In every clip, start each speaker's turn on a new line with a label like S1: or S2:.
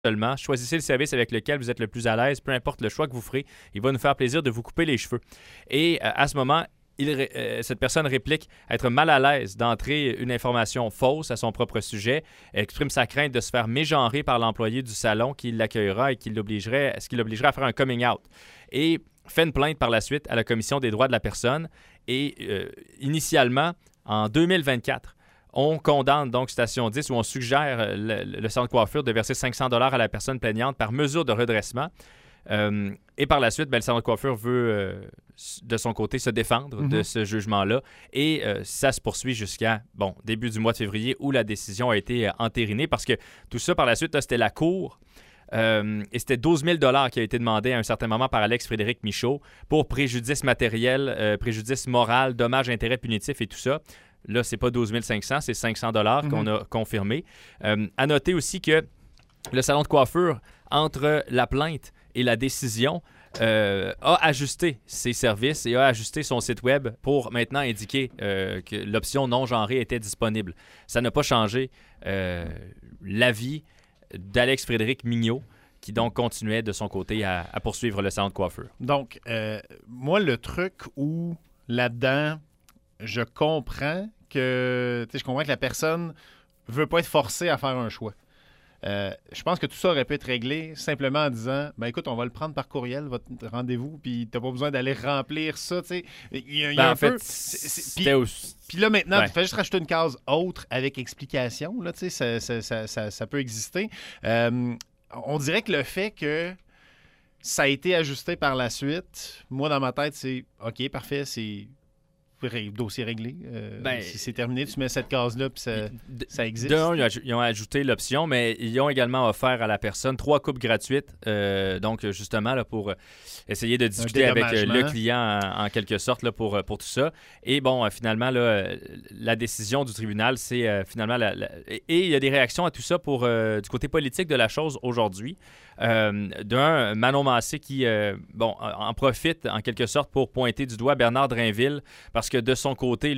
S1: seulement. Choisissez le service avec lequel vous êtes le plus à l'aise, peu importe le choix que vous ferez. Il va nous faire plaisir de vous couper les cheveux. Et à ce moment, cette personne réplique être mal à l'aise d'entrer une information fausse à son propre sujet, exprime sa crainte de se faire mégenrer par l'employé du salon qui l'accueillera et ce qui l'obligerait à faire un coming out. Et fait une plainte par la suite à la Commission des droits de la personne. Et initialement, en 2024, on condamne donc Station 10 où on suggère le centre de coiffure de verser 500 $ à la personne plaignante par mesure de redressement. Et par la suite, le centre de coiffure veut, de son côté, se défendre de ce jugement-là. Et ça se poursuit jusqu'à début du mois de février où la décision a été entérinée parce que tout ça, par la suite, là, c'était la Cour. Et c'était 12 000 $ qui a été demandé à un certain moment par Alex-Frédéric Michaud pour préjudice matériel, préjudice moral, dommages, intérêts punitifs et tout ça. Là, c'est pas 12 500, c'est 500 $ qu'on a confirmé. À noter aussi que le salon de coiffure, entre la plainte et la décision, a ajusté ses services et a ajusté son site web pour maintenant indiquer que l'option non genrée était disponible. Ça n'a pas changé l'avis d'Alex-Frédéric Mignot, qui donc continuait de son côté à poursuivre le salon de coiffure.
S2: Donc, moi, le truc où là-dedans, je comprends que la personne veut pas être forcée à faire un choix. Je pense que tout ça aurait pu être réglé simplement en disant écoute, on va le prendre par courriel, votre rendez-vous, puis t'as pas besoin d'aller remplir ça. Il y a un peu. Puis là, maintenant, tu fais juste rajouter une case autre avec explication. Là, ça peut exister. On dirait que le fait que ça a été ajusté par la suite, moi, dans ma tête, c'est OK, parfait, c'est dossier réglé. Si c'est terminé, tu mets cette case-là, puis ça existe.
S1: Ils ont ajouté l'option, mais ils ont également offert à la personne 3 coupes gratuites, donc justement là, pour essayer de discuter avec le client en quelque sorte là, pour tout ça. Et finalement, là, la décision du tribunal, c'est finalement... Et il y a des réactions à tout ça du côté politique de la chose aujourd'hui. Manon Massé qui en profite en quelque sorte pour pointer du doigt Bernard Drinville parce que de son côté,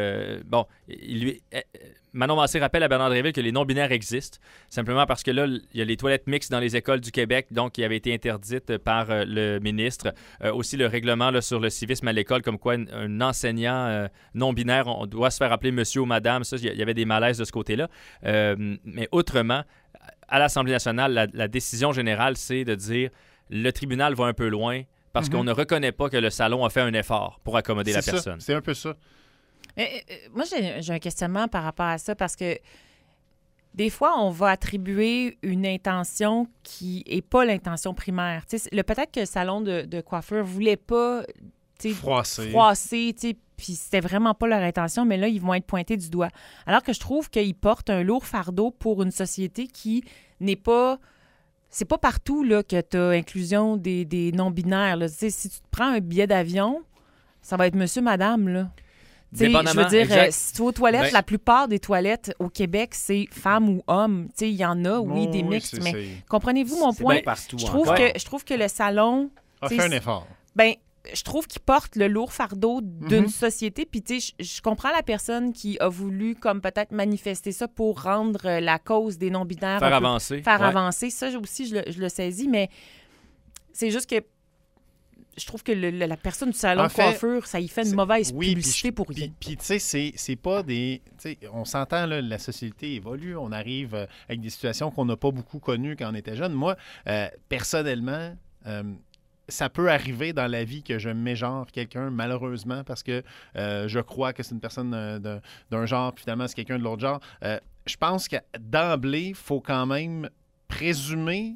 S1: Manon Massé rappelle à Bernard Drinville que les non-binaires existent, simplement parce que là, il y a les toilettes mixtes dans les écoles du Québec, donc qui avaient été interdites par le ministre. Aussi le règlement là, sur le civisme à l'école, comme quoi un enseignant non-binaire, on doit se faire appeler monsieur ou madame. Ça, il y avait des malaises de ce côté-là. Mais autrement, à l'Assemblée nationale, la décision générale, c'est de dire le tribunal va un peu loin parce qu'on ne reconnaît pas que le salon a fait un effort pour accommoder la personne.
S2: C'est un peu ça.
S3: Moi, j'ai un questionnement par rapport à ça parce que des fois, on va attribuer une intention qui n'est pas l'intention primaire. Peut-être que le salon de coiffeur ne voulait pas froisser, puis c'était vraiment pas leur intention, mais là, ils vont être pointés du doigt. Alors que je trouve qu'ils portent un lourd fardeau pour une société qui n'est pas... C'est pas partout là, que tu as inclusion des non-binaires. Là. Si tu te prends un billet d'avion, ça va être monsieur, madame, là. Je veux dire, si tu vas aux toilettes, la plupart des toilettes au Québec, c'est femme ou homme. Il y en a, des mixtes, mais comprenez-vous mon point? Je trouve que le salon...
S2: a fait un effort.
S3: Je trouve qu'il porte le lourd fardeau d'une société. Puis, je comprends la personne qui a voulu, comme peut-être, manifester ça pour rendre la cause des non-binaires...
S1: Faire avancer.
S3: Avancer. Ça aussi, je le saisis, mais c'est juste que je trouve que la personne du salon de coiffure, ça y fait une mauvaise publicité pour rien.
S2: Puis tu sais, c'est pas des... On s'entend, là, la société évolue, on arrive avec des situations qu'on n'a pas beaucoup connues quand on était jeune. Moi, personnellement... ça peut arriver dans la vie que je mégenre quelqu'un, malheureusement, parce que je crois que c'est une personne d'un genre, puis finalement, c'est quelqu'un de l'autre genre. Je pense que d'emblée, il faut quand même présumer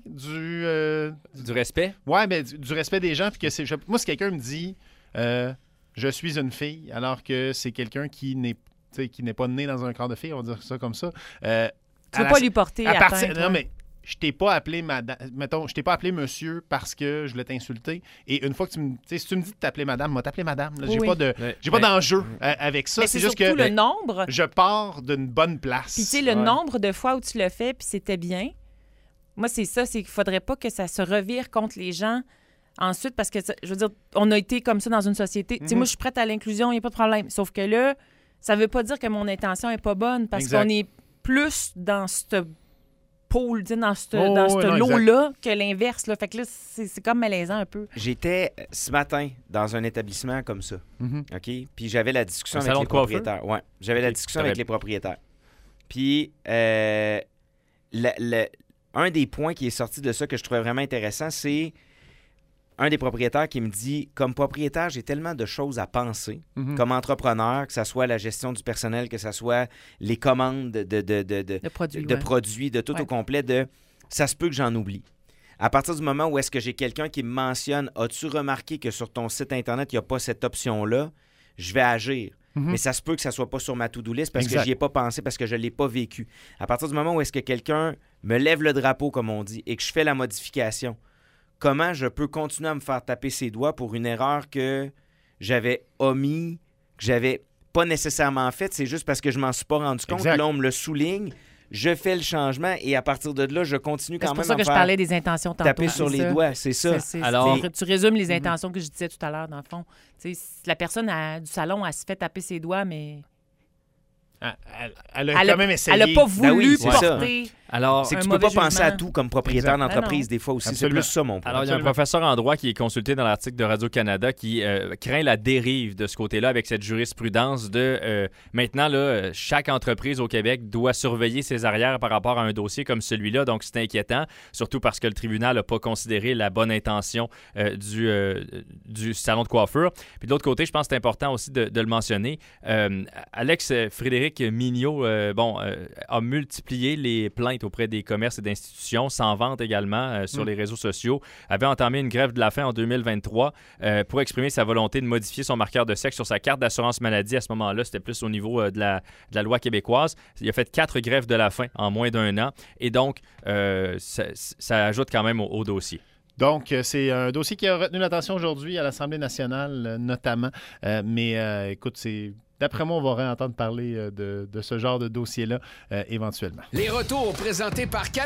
S1: du respect?
S2: Oui, mais du respect des gens. Puis que moi, si quelqu'un me dit je suis une fille, alors que c'est quelqu'un qui n'est pas né dans un corps de fille, on va dire ça comme ça.
S3: Tu ne veux pas lui porter atteinte.
S2: Non, mais je t'ai pas appelé madame, mettons, je t'ai pas appelé monsieur parce que je voulais t'insulter. Et une fois que si tu me dis de t'appeler madame, moi t'appeler madame. Là, j'ai pas d'enjeu avec ça.
S3: Mais c'est juste que le nombre.
S2: Je pars d'une bonne place.
S3: Puis le nombre de fois où tu l'as fait, puis c'était bien. Moi, c'est ça, c'est qu'il faudrait pas que ça se revire contre les gens ensuite, parce que, je veux dire, on a été comme ça dans une société. Moi, je suis prête à l'inclusion, il n'y a pas de problème. Sauf que là, ça veut pas dire que mon intention est pas bonne, parce qu'on est plus dans ce pool, tu sais, dans ce
S2: non,
S3: lot-là que l'inverse. Là. Fait que là, c'est comme malaisant un peu.
S4: J'étais ce matin dans un établissement comme ça.
S2: Mm-hmm.
S4: OK? Puis j'avais la discussion
S1: Un
S4: avec
S1: salon
S4: les
S1: de coiffeur?
S4: propriétaires. Ouais, j'avais la discussion avec les propriétaires. Puis un des points qui est sorti de ça que je trouvais vraiment intéressant, c'est un des propriétaires qui me dit, comme propriétaire, j'ai tellement de choses à penser, comme entrepreneur, que ce soit la gestion du personnel, que ce soit les commandes
S3: De produits.
S4: produits, de tout au complet, ça se peut que j'en oublie. À partir du moment où est-ce que j'ai quelqu'un qui me mentionne, as-tu remarqué que sur ton site Internet, il n'y a pas cette option-là, je vais agir. Mais ça se peut que ça ne soit pas sur ma to-do list parce que j'y ai pas pensé, parce que je ne l'ai pas vécu. À partir du moment où est-ce que quelqu'un me lève le drapeau, comme on dit, et que je fais la modification, comment je peux continuer à me faire taper ses doigts pour une erreur que j'avais omis, que j'avais pas nécessairement faite, c'est juste parce que je m'en suis pas rendu compte. Là, on me le souligne, je fais le changement et à partir de là, je continue quand même à
S3: C'est pour ça que je parlais des intentions tantôt.
S4: Taper sur les doigts, c'est ça.
S1: Alors,
S3: tu résumes les intentions que je disais tout à l'heure, dans le fond. Tu sais, la personne du salon, elle se fait taper ses doigts, mais...
S2: Elle a quand même essayé.
S3: Elle n'a pas voulu
S4: c'est
S3: porter...
S1: Alors,
S4: c'est que tu
S3: un
S4: peux pas
S3: mauvais
S4: penser à
S3: jugement.
S4: tout comme propriétaire d'entreprise
S3: non.
S4: des fois aussi.
S2: Absolument.
S4: C'est plus ça mon point.
S1: Alors, il y a un professeur en droit qui est consulté dans l'article de Radio-Canada qui craint la dérive de ce côté-là avec cette jurisprudence de maintenant, là, chaque entreprise au Québec doit surveiller ses arrières par rapport à un dossier comme celui-là. Donc, c'est inquiétant, surtout parce que le tribunal n'a pas considéré la bonne intention du salon de coiffure. Puis de l'autre côté, je pense que c'est important aussi de le mentionner. Alex Frédéric Mignot a multiplié les plaintes auprès des commerces et d'institutions, sans vente également sur les réseaux sociaux, avait entamé une grève de la faim en 2023 pour exprimer sa volonté de modifier son marqueur de sexe sur sa carte d'assurance maladie. À ce moment-là, c'était plus au niveau de la loi québécoise. Il a fait 4 grèves de la faim en moins d'1 an et donc ça ajoute quand même au dossier.
S2: Donc, c'est un dossier qui a retenu l'attention aujourd'hui à l'Assemblée nationale, notamment. Mais écoute, d'après moi, on va réentendre parler de ce genre de dossier-là éventuellement.
S5: Les retours présentés par